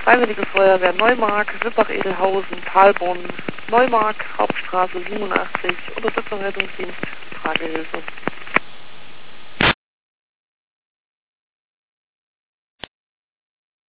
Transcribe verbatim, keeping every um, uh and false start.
Freiwillige Feuerwehr Neumark, Wippach-Edelhausen, Talborn, Neumark, Hauptstraße siebenundachtzig, Unterstützung Rettungsdienst, Tragehilfe.